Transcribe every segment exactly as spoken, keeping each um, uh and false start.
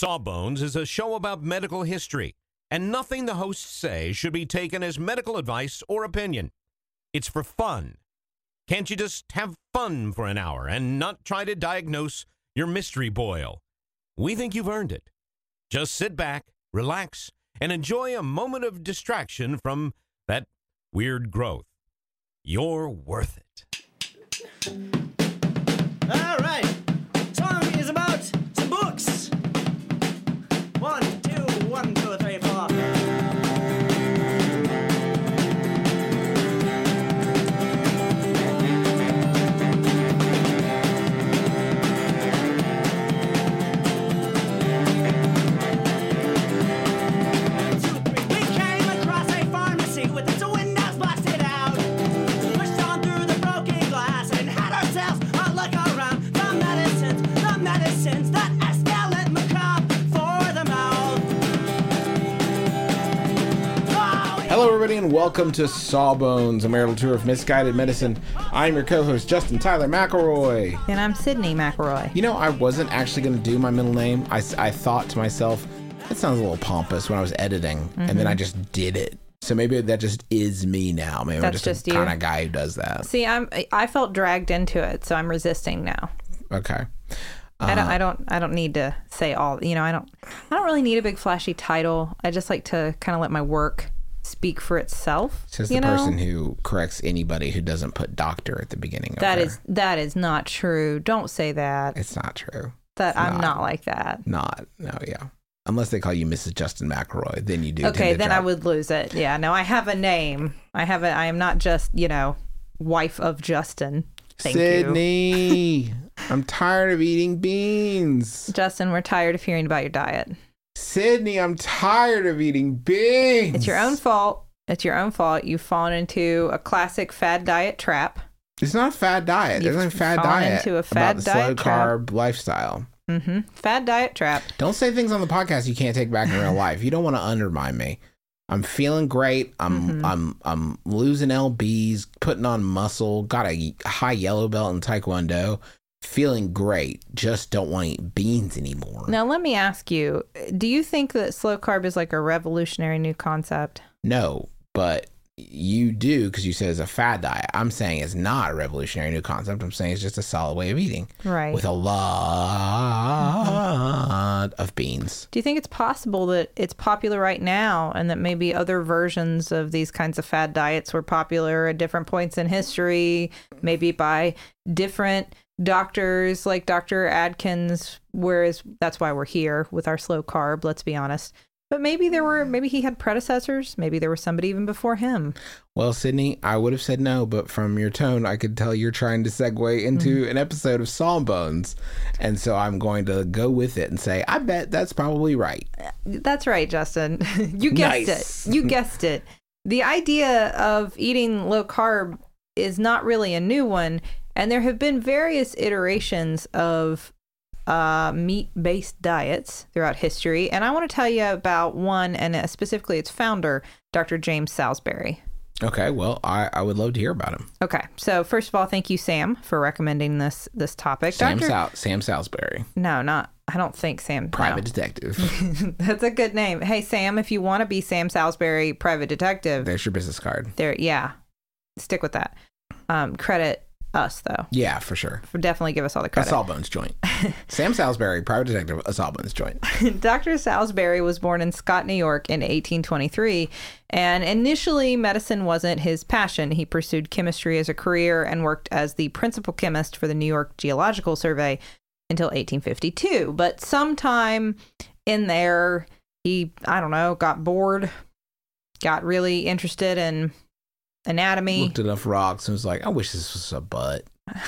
Sawbones is a show about medical history, and nothing the hosts say should be taken as medical advice or opinion. It's for fun. Can't you just have fun for an hour and not try to diagnose your mystery boil? We think you've earned it. Just sit back, relax, and enjoy a moment of distraction from that weird growth. You're worth it. All right. Song is about some books. One, two, one, two, three, four. Hello, everybody, and welcome to Sawbones, a marital tour of misguided medicine. I'm your co-host, Justin Tyler McElroy. And I'm Sydney McElroy. You know, I wasn't actually going to do my middle name. I, I thought to myself, that sounds a little pompous when I was editing, mm-hmm. and then I just did it. So maybe that just is me now. Maybe That's I'm just, just the you. kind of guy who does that. See, I'm I felt dragged into it, so I'm resisting now. Okay. Uh, I don't I don't I don't need to say all, you know, I don't I don't really need a big flashy title. I just like to kind of let my work speak for itself. Says the the know? person who corrects anybody who doesn't put doctor at the beginning of That their... is that is not true. Don't say that. It's not true. That It's I'm not. not like that. Not. No, yeah. Unless they call you Missus Justin McElroy, then you do. Okay, tend to then drop. I would lose it. Yeah, no, I have a name. I have a I am not just, you know, wife of Justin. Thank Sydney, you. I'm tired of eating beans. Justin, we're tired of hearing about your diet. Sydney, I'm tired of eating beans. It's your own fault. It's your own fault. You've fallen into a classic fad diet trap. It's not a fad diet. You've There's no fad fallen diet into a fad about the diet slow trap. carb lifestyle. Mm-hmm. Fad diet trap. Don't say things on the podcast you can't take back in real life. You don't want to undermine me. I'm feeling great. I'm Mm-hmm. I'm I'm losing L Bs, putting on muscle, got a high yellow belt in Taekwondo. Feeling great. Just don't want to eat beans anymore. Now, let me ask you, do you think that slow carb is like a revolutionary new concept? No, but you do because you said it's a fad diet. I'm saying it's not a revolutionary new concept. I'm saying it's just a solid way of eating. Right. With a lot Mm-hmm. of beans. Do you think it's possible that it's popular right now and that maybe other versions of these kinds of fad diets were popular at different points in history, maybe by different doctors like Doctor Adkins, whereas that's why we're here with our slow carb, let's be honest. But maybe there were, maybe he had predecessors. Maybe there was somebody even before him. Well, Sydney, I would have said no, but from your tone, I could tell you're trying to segue into mm-hmm. an episode of Sawbones. And so I'm going to go with it and say, I bet that's probably right. That's right, Justin. You guessed Nice. it. You guessed it. The idea of eating low carb is not really a new one. And there have been various iterations of uh, meat-based diets throughout history. And I want to tell you about one, and uh, specifically its founder, Doctor James Salisbury. Okay, well, I, I would love to hear about him. Okay, so first of all, thank you, Sam, for recommending this this topic. Sam, Doctor Sal- Sam Salisbury. No, not, I don't think Sam. Private no. detective. That's a good name. Hey, Sam, if you want to be Sam Salisbury, private detective. There's your business card. There, yeah, stick with that. Um, credit us, though. Yeah, for sure. For definitely give us all the A credit. Sawbones joint. Sam Salisbury, private detective, a Sawbones joint. Doctor Salisbury was born in Scott, New York in eighteen twenty-three, and initially medicine wasn't his passion. He pursued chemistry as a career and worked as the principal chemist for the New York Geological Survey until eighteen fifty-two. But sometime in there, he, I don't know, got bored, got really interested in anatomy. Looked enough rocks and was like, I wish this was a butt.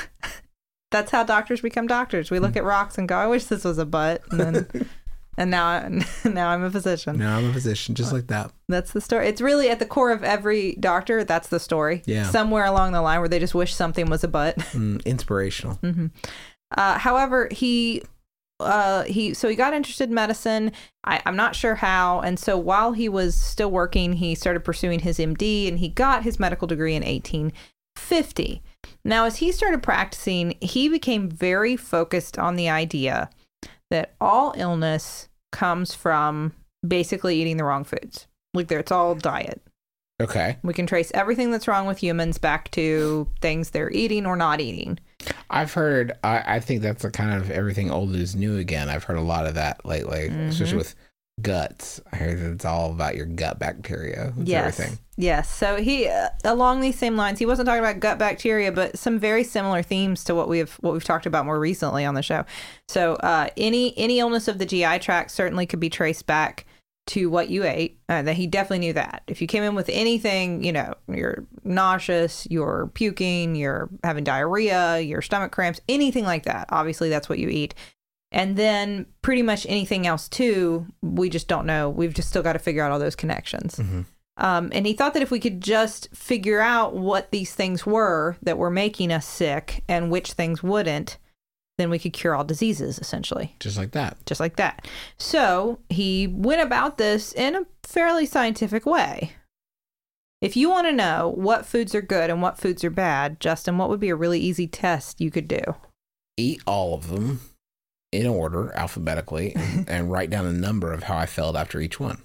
That's how doctors become doctors. We look at rocks and go, I wish this was a butt. And then, and now, I, now I'm a physician. Now I'm a physician, just like that. That's the story. It's really at the core of every doctor. That's the story. Yeah. Somewhere along the line where they just wish something was a butt. Mm, inspirational. Mm-hmm. Uh, however, he uh, he so he got interested in medicine. I, I'm not sure how. And so while he was still working, he started pursuing his M D, and he got his medical degree in eighteen fifty. Now, as he started practicing, he became very focused on the idea that all illness comes from basically eating the wrong foods. Like, there, it's all diet. Okay. We can trace everything that's wrong with humans back to things they're eating or not eating. I've heard, I, I think that's a kind of everything old is new again. I've heard a lot of that lately, mm-hmm. especially with guts. I heard that it's all about your gut bacteria. It's yes. everything. Yes. So he, uh, along these same lines, he wasn't talking about gut bacteria, but some very similar themes to what we've what we've talked about more recently on the show. So uh, any any illness of the G I tract certainly could be traced back to what you ate. Uh, that he definitely knew that. If you came in with anything, you know, you're nauseous, you're puking, you're having diarrhea, your stomach cramps, anything like that, obviously that's what you eat. And then pretty much anything else too, we just don't know. We've just still got to figure out all those connections. Mm-hmm. Um, and he thought that if we could just figure out what these things were that were making us sick and which things wouldn't, then we could cure all diseases, essentially. Just like that. Just like that. So he went about this in a fairly scientific way. If you want to know what foods are good and what foods are bad, Justin, what would be a really easy test you could do? Eat all of them in order, alphabetically, and, and write down a number of how I felt after each one.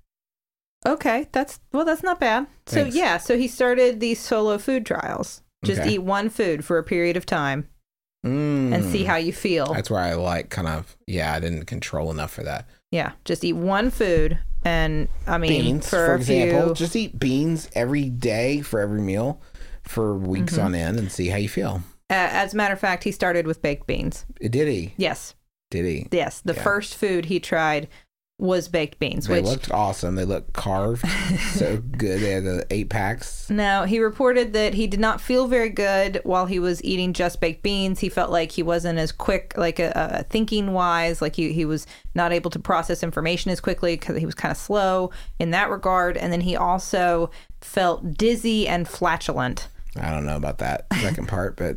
Okay, that's, well, that's not bad. Thanks. So, yeah, so he started these solo food trials. Just Okay. eat one food for a period of time Mm. and see how you feel. That's where I like kind of, yeah, I didn't control enough for that. Yeah, just eat one food. And, I mean, Beans, for, for a example. few... Just eat beans every day for every meal for weeks Mm-hmm. on end and see how you feel. Uh, as a matter of fact, he started with baked beans. Did he? Yes. Did he? Yes. The Yeah. first food he tried was baked beans, They which looked awesome. They looked carved so good. They had the eight packs. now he reported that he did not feel very good while he was eating just baked beans. He felt like he wasn't as quick, like a, a thinking wise, like he, he was not able to process information as quickly because he was kind of slow in that regard. And then he also felt dizzy and flatulent. I don't know about that second part, but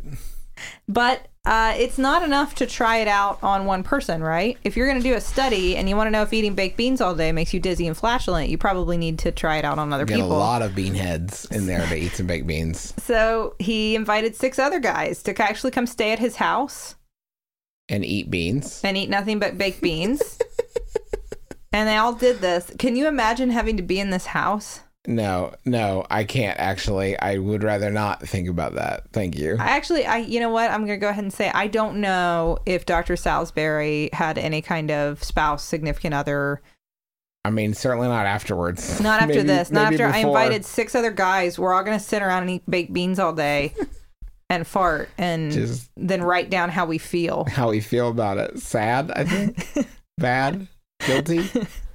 But uh, it's not enough to try it out on one person, right? If you're going to do a study and you want to know if eating baked beans all day makes you dizzy and flatulent, you probably need to try it out on other get people. a lot of bean heads in there to eat some baked beans So he invited six other guys to actually come stay at his house and eat beans. and eat nothing but baked beans. And they all did this. Can you imagine having to be in this house? No, no, I can't actually. I would rather not think about that. Thank you. I actually, I you know what? I'm going to go ahead and say I don't know if Doctor Salisbury had any kind of spouse, significant other. I mean, certainly not afterwards. Not after Maybe- this. Not maybe after I before. invited six other guys. We're all going to sit around and eat baked beans all day and fart and Just- then write down how we feel. How we feel about it. Sad, I think. Bad. Guilty.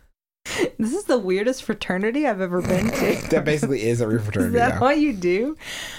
This is the weirdest fraternity I've ever been to. That basically is a real Is fraternity that now. what you do?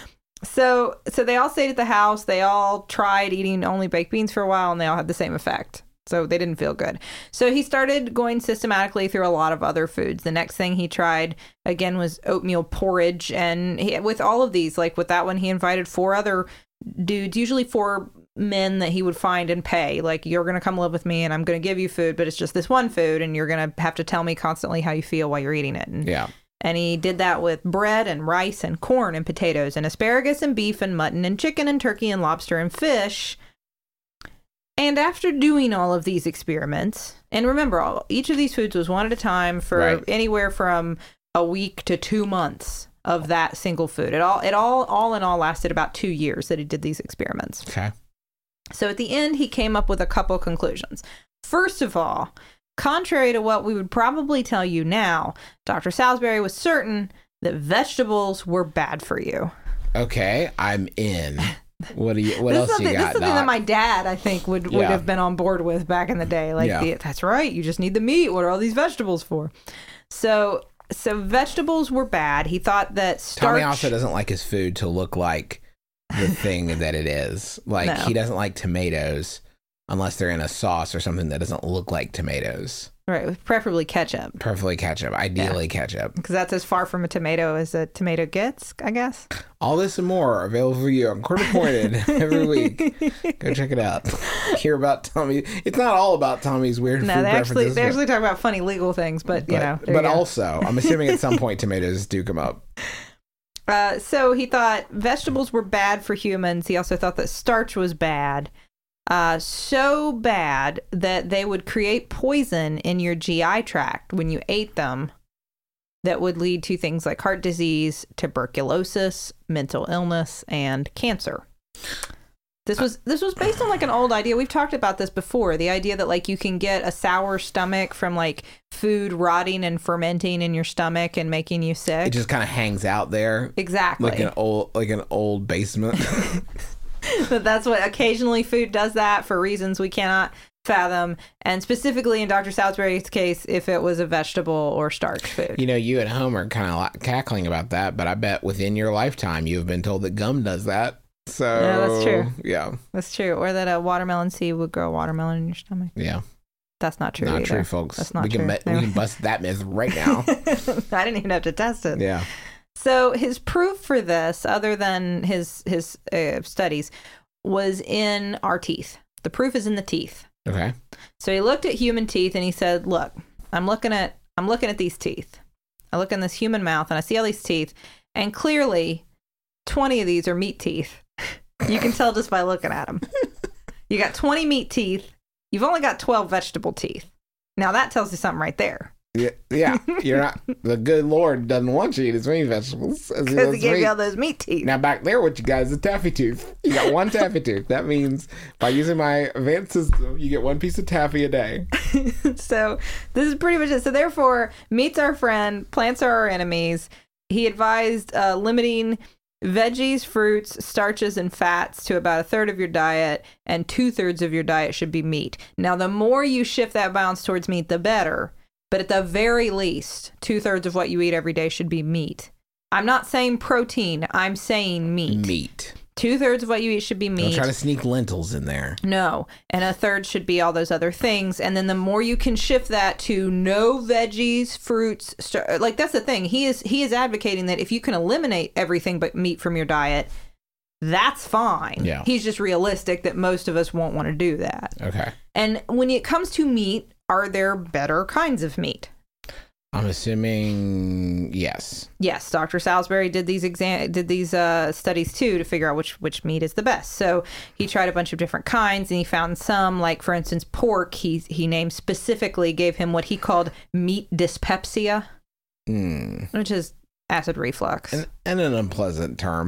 So, so they all stayed at the house. They all tried eating only baked beans for a while, and they all had the same effect. So they didn't feel good. So he started going systematically through a lot of other foods. The next thing he tried again was oatmeal porridge, and he, with all of these, like with that one, he invited four other dudes, usually four men that he would find and pay. Like, you're going to come live with me, and I'm going to give you food, but it's just this one food, and you're going to have to tell me constantly how you feel while you're eating it. And Yeah. And he did that with bread and rice and corn and potatoes and asparagus and beef and mutton and chicken and turkey and lobster and fish. And after doing all of these experiments, and remember, all, each of these foods was one at a time for Right. anywhere from a week to two months of that single food. It all, it all, all in all lasted about two years that he did these experiments. Okay. So at the end, he came up with a couple conclusions. First of all, contrary to what we would probably tell you now, Doctor Salisbury was certain that vegetables were bad for you. Okay. I'm in. What do you? What this else is you something, this got, is something Doc? that my dad, I think, would, would Yeah. have been on board with back in the day. Like, Yeah. the, that's right, you just need the meat. What are all these vegetables for? So, so vegetables were bad. He thought that starch... Tommy also doesn't like his food to look like the thing that it is. Like, No. he doesn't like tomatoes unless they're in a sauce or something that doesn't look like tomatoes. Right, preferably ketchup. Preferably ketchup. Ideally ketchup. Because that's as far from a tomato as a tomato gets, I guess. All this and more available for you on Quarter Pointed every week. Go check it out. Hear about Tommy. It's not all about Tommy's weird No, food they actually preferences. they but- actually talk about funny legal things, but, you but, know. there but you go. also, I'm assuming at some point tomatoes do come up. Uh, so he thought vegetables were bad for humans. He also thought that starch was bad. uh, so bad that they would create poison in your G I tract when you ate them that would lead to things like heart disease, tuberculosis, mental illness, and cancer. This was this was based on like an old idea. We've talked about this before. The idea that like you can get a sour stomach from like food rotting and fermenting in your stomach and making you sick. It just kind of hangs out there. Exactly. Like an old like an old basement. But that's what occasionally food does that for reasons we cannot fathom. And specifically in Doctor Salisbury's case, if it was a vegetable or starch food. You know, you at home are kind of cackling about that, but I bet within your lifetime you've been told that gum does that. So yeah, that's true. Yeah, that's true. Or that a watermelon seed would grow watermelon in your stomach. Yeah, that's not true. Not either. true, folks. That's not we true. Can we can bust that myth right now. I didn't even have to test it. Yeah. So his proof for this, other than his his uh, studies, was in our teeth. The proof is in the teeth. Okay. So he looked at human teeth and he said, "Look, I'm looking at I'm looking at these teeth. I look in this human mouth and I see all these teeth, and clearly, twenty of these are meat teeth." You can tell just by looking at them. You got twenty meat teeth. You've only got twelve vegetable teeth. Now that tells you something right there. Yeah, yeah. You're not. The good Lord doesn't want you to eat as many vegetables as he Because does he gave meat. you all those meat teeth. Now back there, what you got is a taffy tooth. You got one taffy tooth. That means by using my advanced system, you get one piece of taffy a day. So this is pretty much it. So therefore, meat's our friend, plants are our enemies. He advised uh, limiting veggies, fruits, starches, and fats to about a third of your diet, and two thirds of your diet should be meat. Now, the more you shift that balance towards meat, the better. But at the very least, two thirds of what you eat every day should be meat. I'm not saying protein. I'm saying meat. Meat. Two thirds of what you eat should be meat. Don't try to sneak lentils in there. No. And a third should be all those other things. And then the more you can shift that to no veggies, fruits, star- like that's the thing. He is he is advocating that if you can eliminate everything but meat from your diet, that's fine. Yeah. He's just realistic that most of us won't want to do that. Okay. And when it comes to meat, are there better kinds of meat? I'm assuming yes. Yes, Doctor Salisbury did these exam did these uh, studies too to figure out which which meat is the best. So he tried a bunch of different kinds, and he found some, like for instance pork. He he named specifically, gave him what he called meat dyspepsia, Mm. which is acid reflux. And, and an unpleasant term.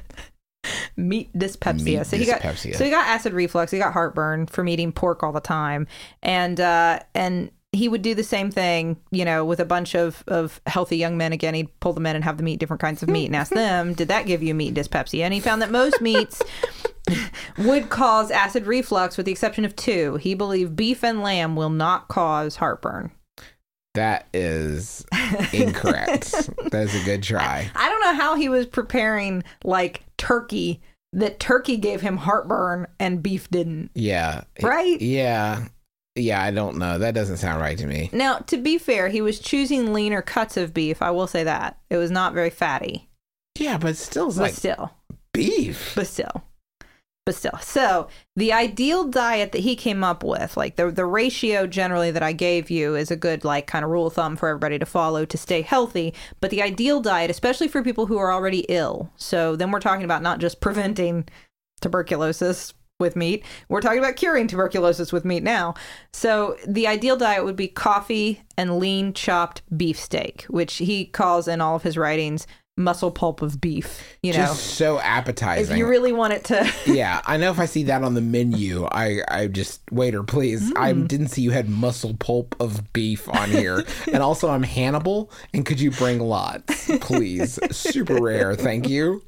Meat dyspepsia. Meat so he got dyspepsia. so he got acid reflux. He got heartburn from eating pork all the time, and uh, and. He would do the same thing, you know, with a bunch of, of healthy young men. Again, he'd pull them in and have them eat different kinds of meat and ask them, did that give you meat dyspepsia? And he found that most meats would cause acid reflux with the exception of two. He believed beef and lamb will not cause heartburn. That is incorrect. That is a good try. I don't know how he was preparing like turkey, that turkey gave him heartburn and beef didn't. Yeah. Right? Yeah. Yeah, I don't know. That doesn't sound right to me. Now, to be fair, he was choosing leaner cuts of beef. I will say that. It was not very fatty. Yeah, but still, it's But like still. beef. But still. But still. So, the ideal diet that he came up with, like the, the ratio generally that I gave you is a good, like, kind of rule of thumb for everybody to follow to stay healthy. But the ideal diet, especially for people who are already ill, so then we're talking about not just preventing tuberculosis with meat. We're talking about curing tuberculosis with meat now. So the ideal diet would be coffee and lean chopped beefsteak, which he calls in all of his writings muscle pulp of beef. You know, Just so appetizing. if you really want it to. Yeah, I know if I see that on the menu, I, I just, waiter, please. Mm. I didn't see you had muscle pulp of beef on here. And also, I'm Hannibal, and could you bring lots, please? Super rare, thank you.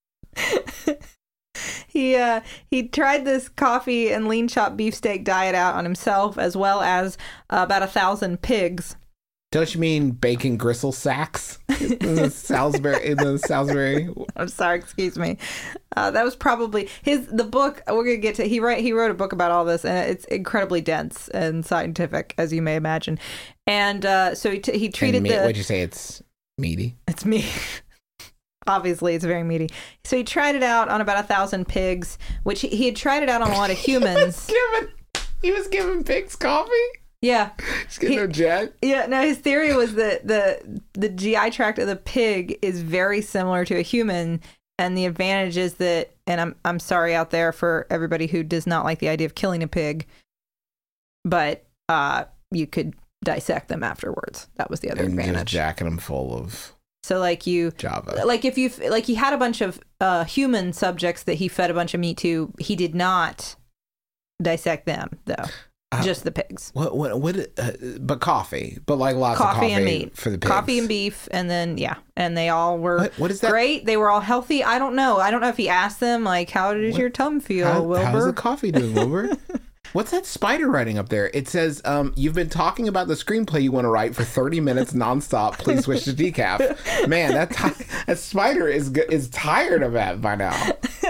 He uh, he tried this coffee and lean chopped beefsteak diet out on himself, as well as uh, about a thousand pigs. Don't you mean bacon gristle sacks in the Salisbury? In the Salisbury? I'm sorry, excuse me. Uh, that was probably his. The book we're gonna get to. He write he wrote a book about all this, and it's incredibly dense and scientific, as you may imagine. And uh, so he t- he treated And me- the. What'd you say? It's meaty. It's me. Obviously, it's very meaty. So he tried it out on about a thousand pigs, which he, he had tried it out on a lot of humans. he, was giving, he was giving pigs coffee? Yeah. He's getting He- no jet? Yeah, no, his theory was that the the G I tract of the pig is very similar to a human, and the advantage is that, and I'm I'm sorry out there for everybody who does not like the idea of killing a pig, but uh, you could dissect them afterwards. That was the other and advantage. just jacking them full of So like you, Java. like if you, like he had a bunch of uh, human subjects that he fed a bunch of meat to. He did not dissect them though, uh, just the pigs. What, what, what, uh, but coffee, but like lots coffee of coffee and meat for the pigs. Coffee and beef. And then, yeah. And they all were What- what is that? great. They were all healthy. I don't know. I don't know if he asked them like, how does What- your tum feel, How, Wilbur? how's the coffee doing, Wilbur? What's that spider writing up there? It says, um, you've been talking about the screenplay you want to write for thirty minutes nonstop. Please switch to decaf. Man, that ti- that spider is g- is tired of that by now.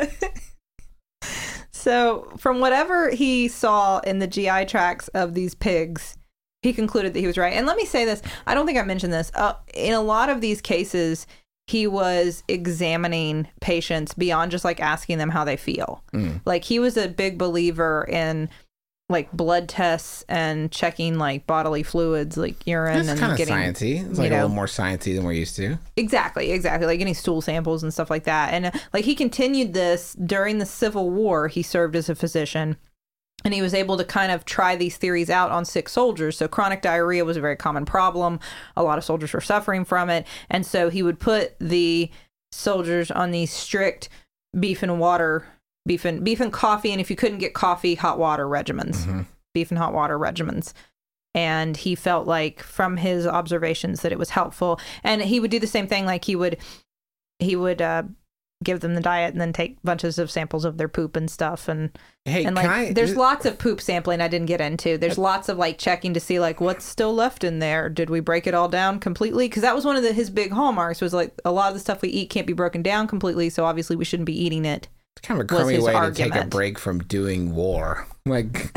So, from whatever he saw in the G I tracts of these pigs, he concluded that he was right. And let me say this. I don't think I mentioned this. Uh, in a lot of these cases, he was examining patients beyond just like asking them how they feel. Mm. Like he was a big believer in like blood tests and checking like bodily fluids, like urine. It's and kind of getting, sciencey. It's you like a know, little more sciencey than we're used to. Exactly, exactly. Like getting stool samples and stuff like that. And uh, like he continued this during the Civil War. He served as a physician. And he was able to kind of try these theories out on sick soldiers. So chronic diarrhea was a very common problem. A lot of soldiers were suffering from it. And so he would put the soldiers on these strict beef and water, beef and beef and coffee. And if you couldn't get coffee, hot water regimens, Mm-hmm. beef and hot water regimens. And he felt like from his observations that it was helpful. And he would do the same thing. Like he would, he would, uh, give them the diet and then take bunches of samples of their poop and stuff. And, Hey, and like, can I? there's lots of poop sampling I didn't get into. There's lots of like checking to see like what's still left in there. Did we break it all down completely? Because that was one of the, his big hallmarks was like a lot of the stuff we eat can't be broken down completely. So obviously we shouldn't be eating it. It's kind of a was crummy his way to take a argument. break from doing war. Like,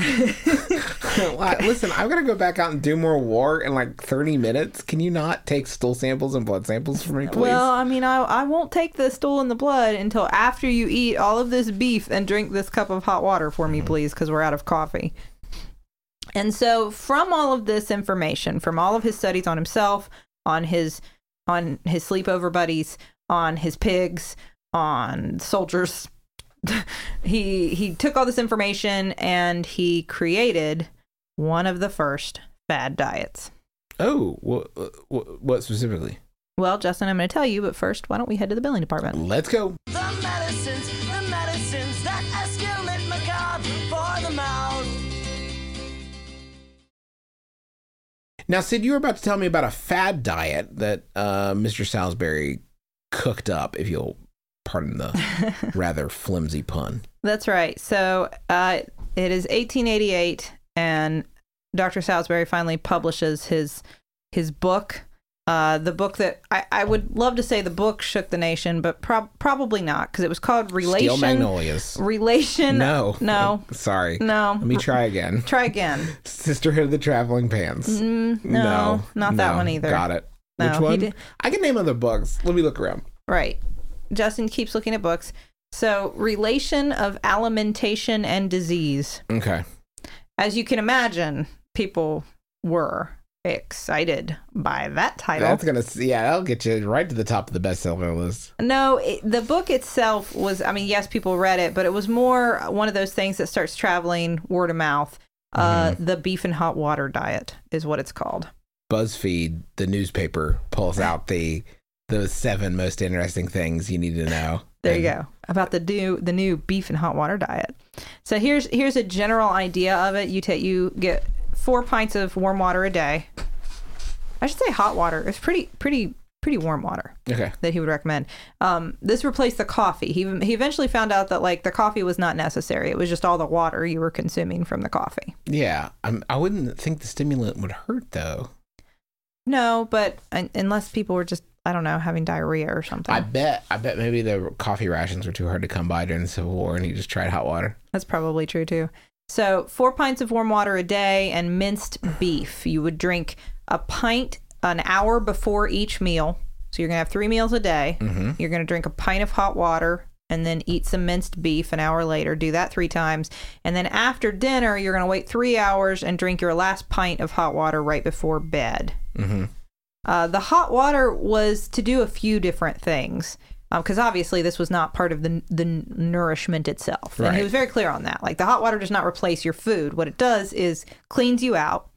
listen, I've got to go back out and do more war in like thirty minutes. Can you not take stool samples and blood samples for me, please? Well, I mean, I, I won't take the stool and the blood until after you eat all of this beef and drink this cup of hot water for me, please, because we're out of coffee. And so from all of this information, from all of his studies on himself, on his on his sleepover buddies, on his pigs, on soldiers, he he took all this information and he created one of the first fad diets. Oh, what, what, what specifically? Well, Justin, I'm going to tell you, but first, why don't we head to the billing department? Let's go. The medicines, the medicines that escalate macabre for the mouth. Now, Sid, you were about to tell me about a fad diet that uh, Mister Salisbury cooked up, if you'll pardon the rather flimsy pun. That's right. So uh, it is eighteen eighty-eight, and Doctor Salisbury finally publishes his his book. Uh, the book that I, I would love to say the book shook the nation, but prob- probably not, because it was called Relation. Steel Magnolias. Relation. No. No. Sorry. No. Let me try again. Try again. Sisterhood of the Traveling Pants. Mm, no, not that no. one either. Got it. No, Which he one? did- I can name other books. Let me look around. Right. Justin keeps looking at books. So, Relation of Alimentation and Disease. Okay. As you can imagine, people were excited by that title. That's gonna, yeah, that'll get you right to the top of the bestseller list. No, it, the book itself was, I mean, yes, people read it, but it was more one of those things that starts traveling word of mouth. Uh, Mm-hmm. The beef and hot water diet is what it's called. BuzzFeed, the newspaper, pulls out the the seven most interesting things you need to know. There And you go. About the new the new beef and hot water diet. So here's here's a general idea of it. You take you get four pints of warm water a day. I should say hot water. It's pretty pretty pretty warm water Okay. that he would recommend. Um, this replaced the coffee. He he eventually found out that like the coffee was not necessary. It was just all the water you were consuming from the coffee. Yeah, I'm, I wouldn't think the stimulant would hurt though. No, but un- unless people were just, I don't know, having diarrhea or something. I bet. I bet maybe the coffee rations were too hard to come by during the Civil War, and he just tried hot water. That's probably true too. So four pints of warm water a day and minced beef. You would drink a pint an hour before each meal. So you're going to have three meals a day. Mm-hmm. You're going to drink a pint of hot water and then eat some minced beef an hour later. Do that three times. And then after dinner, you're going to wait three hours and drink your last pint of hot water right before bed. Mm-hmm. Uh, the hot water was to do a few different things. Because um, obviously this was not part of the the nourishment itself. And Right. he was very clear on that. Like, the hot water does not replace your food. What it does is cleans you out.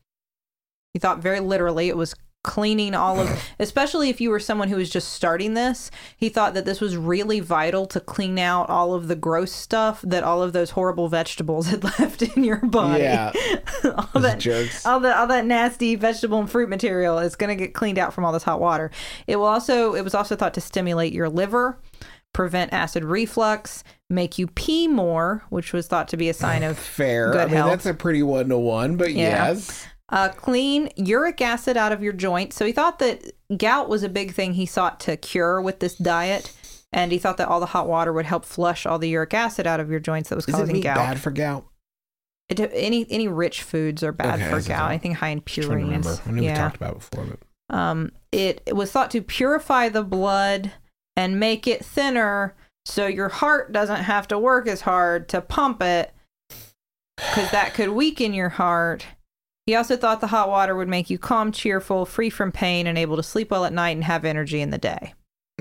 He thought very literally it was cleaning all of, especially if you were someone who was just starting this, he thought that this was really vital to clean out all of the gross stuff that all of those horrible vegetables had left in your body. Yeah. all Those that jerks. all that all that nasty vegetable and fruit material is going to get cleaned out from all this hot water. It will also it was also thought to stimulate your liver, prevent acid reflux, make you pee more, which was thought to be a sign of Fair. good I mean, health. that's a pretty one to one, but Yeah. yes. Uh, clean uric acid out of your joints. So he thought that gout was a big thing he sought to cure with this diet. And he thought that all the hot water would help flush all the uric acid out of your joints that was Is it causing meat gout. bad for gout? It, any any rich foods are bad Okay, for that's gout. okay. Anything high in Trying to remember. purines. I knew we Yeah. talked about it before, but Um, it, it was thought to purify the blood and make it thinner so your heart doesn't have to work as hard to pump it, because that could weaken your heart. He also thought the hot water would make you calm, cheerful, free from pain, and able to sleep well at night and have energy in the day.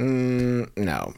mm, no,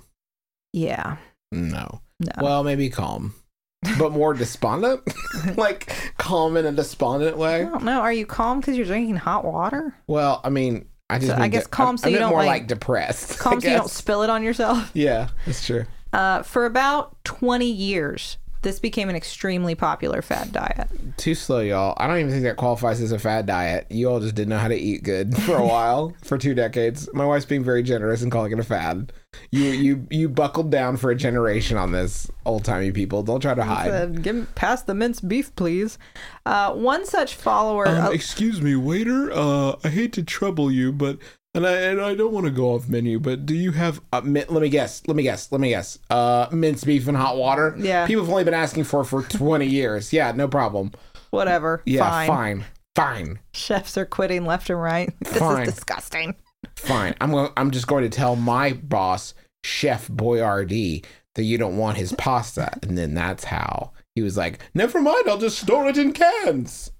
Yeah. no. No. Well, maybe calm, but more despondent, like calm in a despondent I way. don't know. Are you calm because you're drinking hot water? Well, I mean, I just So I mean guess de- calm I, so I you meant don't, more like- like, depressed. I Calm so you don't guess. spill it on yourself? Yeah, that's true. Uh, for about twenty years, this became an extremely popular fad diet. Too slow, y'all. I don't even think that qualifies as a fad diet. You all just didn't know how to eat good for a while, for two decades. My wife's being very generous and calling it a fad. You you you buckled down for a generation on this, old timey people. Don't try to hide. Said, Give me, pass the minced beef, please. Uh, one such follower. Um, uh, excuse me, waiter. Uh, I hate to trouble you, but and I and I don't want to go off menu, but do you have? Uh, min- let me guess. Let me guess. Let me guess. Uh, minced beef and hot water. Yeah. People have only been asking for it for twenty years. Yeah, no problem. whatever. Yeah, fine. fine, fine, Chefs are quitting left and right. This Fine. is disgusting. fine. I'm going. I'm just going to tell my boss, Chef Boyardee, that you don't want his pasta, and then that's how he was like, "Never mind. I'll just store it in cans."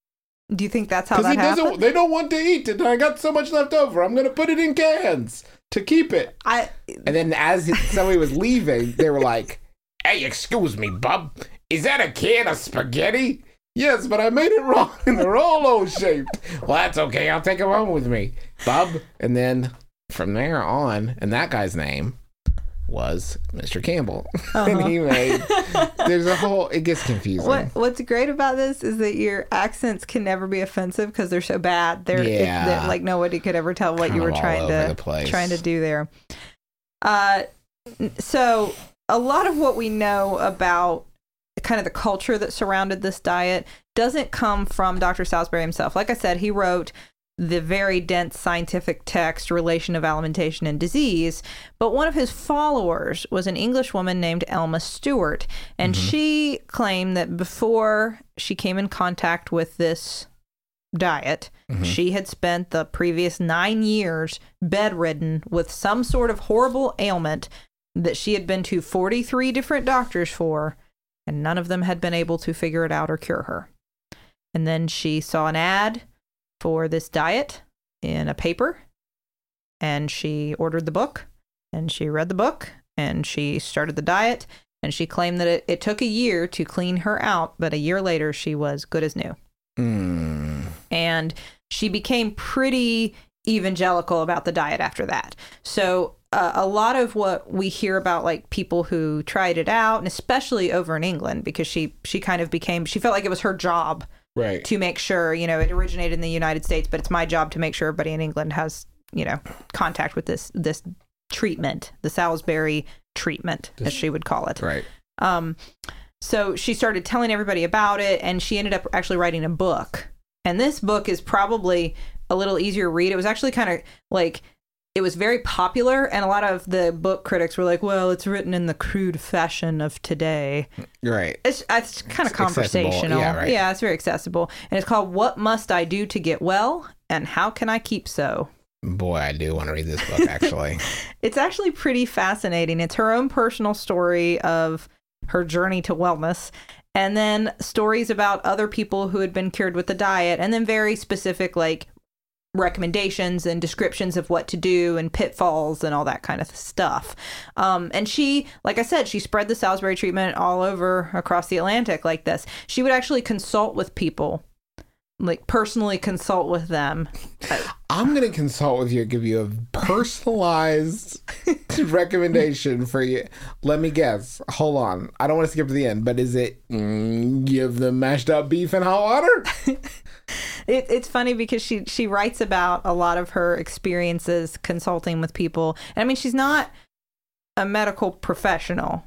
Do you think that's how Because that he doesn't. happened? They don't want to eat it, and I got so much left over. I'm gonna put it in cans to keep it. I And then as it- somebody was leaving, they were like, "Hey, excuse me, bub. Is that a can of spaghetti?" "Yes, but I made it wrong, and they're all O-shaped." "Well, that's okay. I'll take it home with me, bub." And then from there on, and that guy's name was Mister Campbell. And he made. There's a whole. It gets confusing. what what's great about this is that your accents can never be offensive because they're so bad. They're it- Yeah. that, like nobody could ever tell what Kind you were of all trying over to the place. trying to do there. Uh, so a lot of what we know about kind of the culture that surrounded this diet doesn't come from Doctor Salisbury himself. Like I said, he wrote the very dense scientific text, Relation of Alimentation and Disease. But one of his followers was an English woman named Elma Stewart. And she claimed that before she came in contact with this diet, she had spent the previous nine years bedridden with some sort of horrible ailment that she had been to forty-three different doctors for, and none of them had been able to figure it out or cure her. And then she saw an ad for this diet in a paper, and she ordered the book, and she read the book, and she started the diet, and she claimed that it, it took a year to clean her out, but a year later she was good as new. Mm. And she became pretty evangelical about the diet after that. So uh, a lot of what we hear about, like people who tried it out, and especially over in England, because she she kind of became, she felt like it was her job Right. to make sure, you know, it originated in the United States, but it's my job to make sure everybody in England has, you know, contact with this this treatment, the Salisbury treatment, as she would call it. Right. Um, so she started telling everybody about it, and she ended up actually writing a book. And this book is probably a little easier to read. It was actually kind of like, it was very popular, and a lot of the book critics were like, well, it's written in the crude fashion of today. Right. It's, it's kind of It's accessible. conversational. Yeah, right. Yeah, it's very accessible. And it's called What Must I Do to Get Well, and How Can I Keep So? Boy, I do want to read this book, actually. It's actually pretty fascinating. It's her own personal story of her journey to wellness, and then stories about other people who had been cured with the diet, and then very specific, like, recommendations and descriptions of what to do and pitfalls and all that kind of stuff. Um, and she, like I said, she spread the Salisbury treatment all over across the Atlantic like this. She would actually consult with people, like personally consult with them. I'm going to consult with you and give you a personalized recommendation for you. Let me guess. Hold on. I don't want to skip to the end, but is it mm, give them mashed up beef and hot water? It, it's funny because she, she writes about a lot of her experiences consulting with people. And I mean, she's not a medical professional.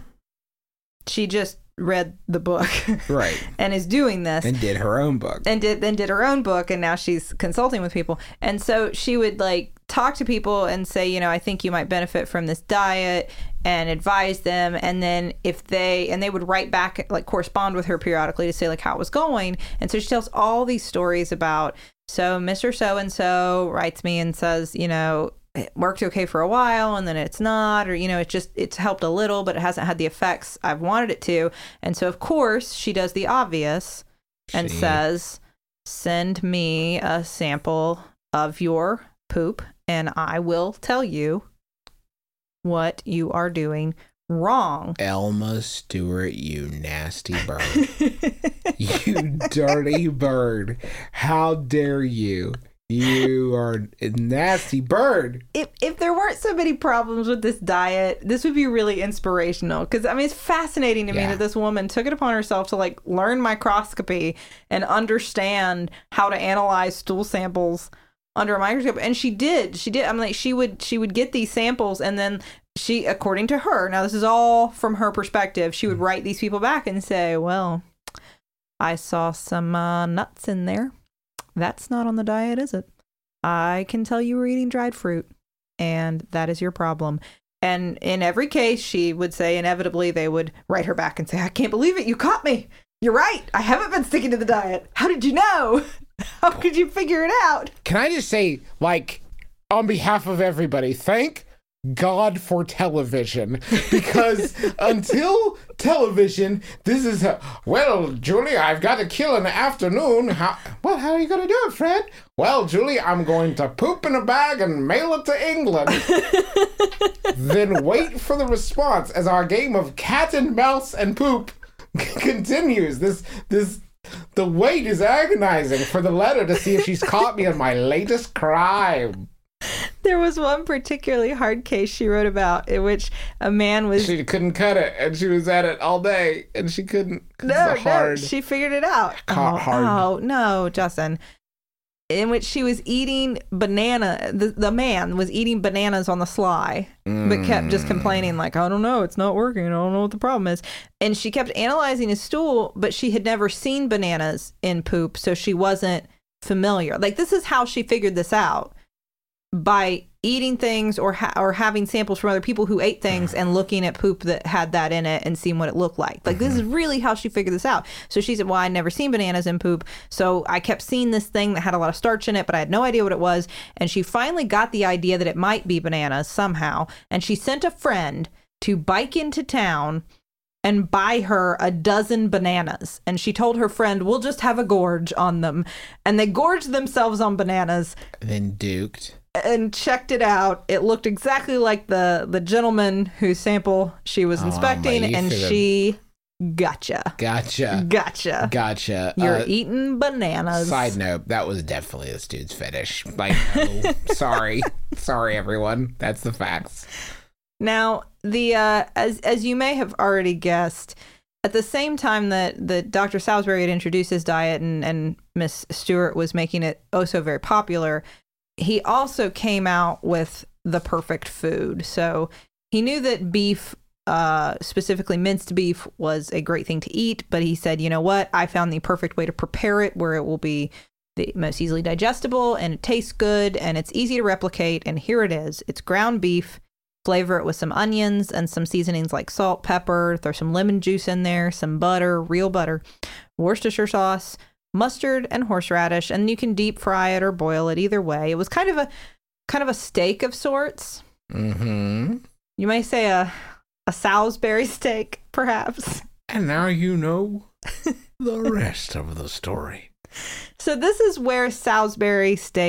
She just read the book. Right. And is doing this. And did her own book. And did then did her own book, and now she's consulting with people. And so she would like talk to people and say, you know, I think you might benefit from this diet, and advise them. And then if they, and they would write back, like correspond with her periodically to say like how it was going. And so she tells all these stories about, so Mister So-and-so writes me and says, you know, it worked okay for a while and then it's not, or, you know, it just, it's helped a little, but it hasn't had the effects I've wanted it to. And so of course she does the obvious and She- says, send me a sample of your poop and I will tell you what you are doing wrong. Elma Stewart, you nasty bird. You dirty bird. How dare you? You are a nasty bird. If if there weren't so many problems with this diet, this would be really inspirational. Because, I mean, it's fascinating to me Yeah. that this woman took it upon herself to, like, learn microscopy and understand how to analyze stool samples under a microscope. And she did. She did. I mean, like, she would, she would get these samples and then she, according to her, now this is all from her perspective, she would write these people back and say, well, I saw some uh, nuts in there. That's not on the diet, is it? I can tell you were eating dried fruit, and that is your problem. And in every case, she would say, inevitably, they would write her back and say, I can't believe it. You caught me. You're right. I haven't been sticking to the diet. How did you know? How could you figure it out? Can I just say, like, on behalf of everybody, thank God for television, because until television, this is a, well, Julie, I've got to kill in the afternoon. How, well, how are you going to do it, Fred? Well, Julie, I'm going to poop in a bag and mail it to England. Then wait for the response as our game of cat and mouse and poop continues. This, this, the wait is agonizing for the letter to see if she's caught me in my latest crime. There was one particularly hard case she wrote about in which a man was... She couldn't cut it, and she was at it all day, and she couldn't. No, it's hard. no, she figured it out. Ca- oh, hard. oh, no, Justin. In which she was eating banana. The, the man was eating bananas on the sly, but kept just complaining like, I don't know, it's not working. I don't know what the problem is. And she kept analyzing his stool, but she had never seen bananas in poop, so she wasn't familiar. Like, this is how she figured this out. By eating things or ha- or having samples from other people who ate things and looking at poop that had that in it and seeing what it looked like. Like, this is really how she figured this out. So she said, well, I'd never seen bananas in poop. So I kept seeing this thing that had a lot of starch in it, but I had no idea what it was. And she finally got the idea that it might be bananas somehow. And she sent a friend to bike into town and buy her a dozen bananas. And she told her friend, we'll just have a gorge on them. And they gorged themselves on bananas. Then duked. And checked it out. It looked exactly like the the gentleman whose sample she was Oh, inspecting, my, you and should've- she gotcha. Gotcha. Gotcha. Gotcha. You're Uh, eating bananas. Side note, that was definitely this dude's fetish. Like, oh, sorry. Sorry, everyone. That's the facts. Now, the uh, as as you may have already guessed, at the same time that, that Doctor Salisbury had introduced his diet and, and Miss Stewart was making it oh so very popular, he also came out with the perfect food. So he knew that beef, uh, specifically minced beef, was a great thing to eat. But he said, you know what? I found the perfect way to prepare it where it will be the most easily digestible and it tastes good and it's easy to replicate. And here it is. It's ground beef. Flavor it with some onions and some seasonings like salt, pepper. Throw some lemon juice in there, some butter, real butter, Worcestershire sauce, mustard and horseradish, and you can deep fry it or boil it either way. It was kind of a kind of a steak of sorts. Mm-hmm. You may say a a Salisbury steak, perhaps. And now you know the rest of the story. So this is where Salisbury steak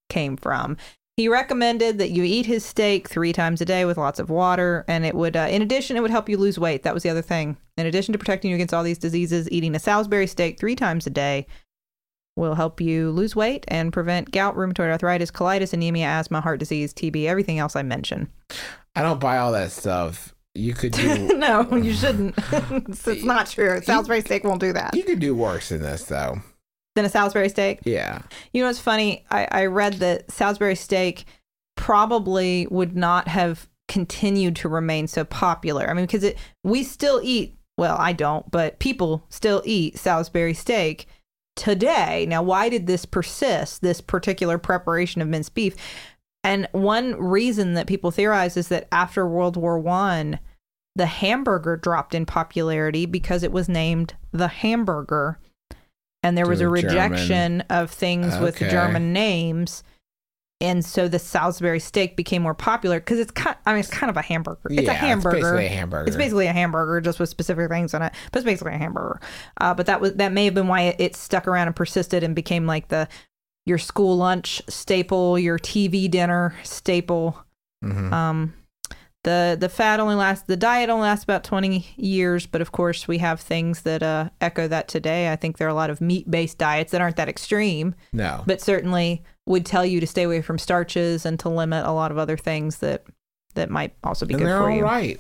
came from. He recommended that you eat his steak three times a day with lots of water, and it would, uh, in addition, it would help you lose weight. That was the other thing. In addition to protecting you against all these diseases, eating a Salisbury steak three times a day will help you lose weight and prevent gout, rheumatoid arthritis, colitis, anemia, asthma, heart disease, T B, everything else I mentioned. I don't buy all that stuff. You could do... No, you shouldn't. it's, it's not true. Salisbury steak won't do that. You could do worse than this, though. Than a Salisbury steak? Yeah. You know what's funny? I, I read that Salisbury steak probably would not have continued to remain so popular. I mean, because it we still eat, well, I don't, but people still eat Salisbury steak today. Now, why did this persist, this particular preparation of minced beef? And one reason that people theorize is that after World War One, the hamburger dropped in popularity because it was named the hamburger. And there was a rejection German. of things okay. with German names. And so the Salisbury steak became more popular because it's kind I mean, it's kind of a hamburger. It's yeah, a hamburger. It's basically a hamburger. It's basically a hamburger just with specific things in it. But it's basically a hamburger. Uh, but that was that may have been why it, it stuck around and persisted and became like the your school lunch staple, your T V dinner staple. Mm-hmm. Um, the the fat only lasts, the diet only lasts about twenty years. But of course, we have things that uh, echo that today. I think there are a lot of meat-based diets that aren't that extreme. No. But certainly would tell you to stay away from starches and to limit a lot of other things that that might also be and good they're for all you. Right.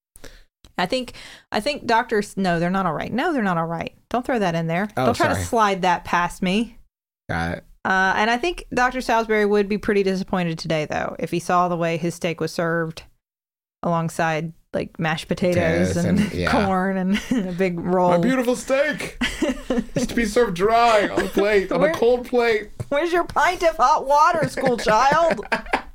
I think I think doctors no, they're not all right. No, they're not all right. Don't throw that in there. Oh, Don't try sorry. to slide that past me. Got it. Uh, and I think Doctor Salisbury would be pretty disappointed today, though, if he saw the way his steak was served alongside like mashed potatoes Yes, and, and- yeah. corn and a big roll. My beautiful steak is to be served dry on a plate, on Where- a cold plate. Where's your pint of hot water, school child?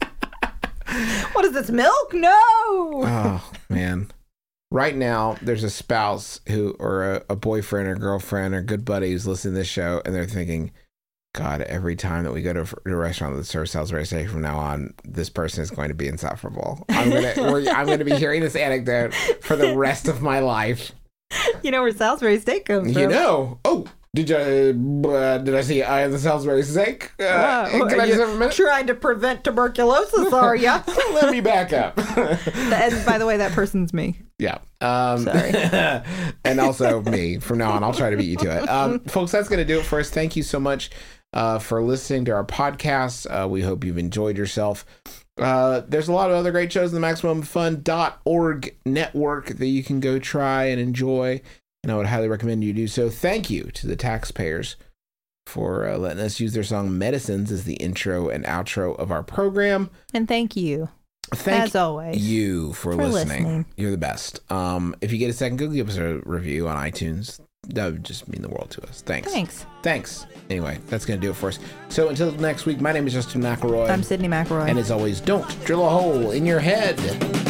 What is this, milk? No. Oh, man. Right now, there's a spouse who, or a, a boyfriend or girlfriend or good buddy who's listening to this show, and they're thinking, God, every time that we go to a restaurant that serves Salisbury steak from now on, this person is going to be insufferable. I'm gonna, we're, I'm gonna be hearing this anecdote for the rest of my life. You know where Salisbury steak comes from. You know. Oh, did you? Uh, did I see Eye of the Salisbury steak? Uh, Wow. can I Are just you have a minute? trying to prevent tuberculosis, are ya? Let me back up. And by the way, that person's me. Yeah. Um, Sorry. And also me. From now on, I'll try to beat you to it. Um, folks, that's going to do it for us. Thank you so much uh, for listening to our podcast. Uh, we hope you've enjoyed yourself. Uh, there's a lot of other great shows in the Maximum Fun dot org network that you can go try and enjoy. And I would highly recommend you do so. Thank you to the taxpayers for uh, letting us use their song Medicines as the intro and outro of our program. And thank you. Thank As always. you for, for listening. listening. You're the best. Um, if you get a second, go give us a review on iTunes. That would just mean the world to us. Thanks. Thanks. Thanks. Anyway, that's going to do it for us. So until next week, my name is Justin McElroy. I'm Sydney McElroy. And as always, don't drill a hole in your head.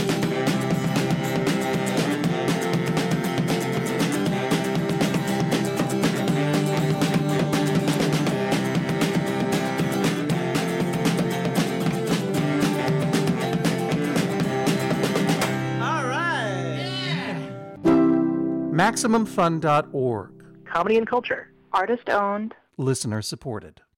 All right. Maximum Fun dot org. Comedy and culture. Artist owned. Listener supported.